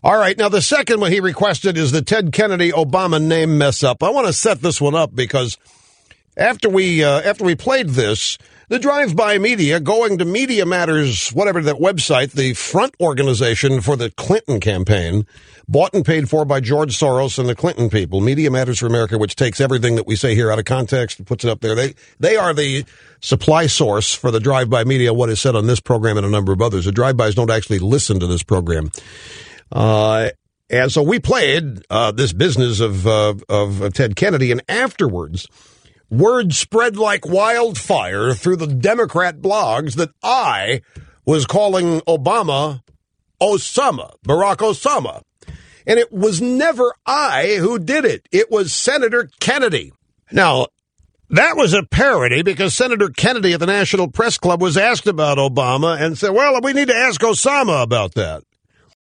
All right, now the second one he requested is the Ted Kennedy Obama name mess up. I want to set this one up because after we played this, the drive-by media, going to Media Matters, whatever that website, the front organization for the Clinton campaign, bought and paid for by George Soros and the Clinton people, Media Matters for America, which takes everything that we say here out of context and puts it up there. They are the supply source for the drive-by media, what is said on this program and a number of others. The drive-bys don't actually listen to this program. And so we played this business of Ted Kennedy, and afterwards, word spread like wildfire through the Democrat blogs that I was calling Obama Osama, Barack Osama. And it was never I who did it. It was Senator Kennedy. Now, that was a parody because Senator Kennedy at the National Press Club was asked about Obama and said, well, we need to ask Osama about that.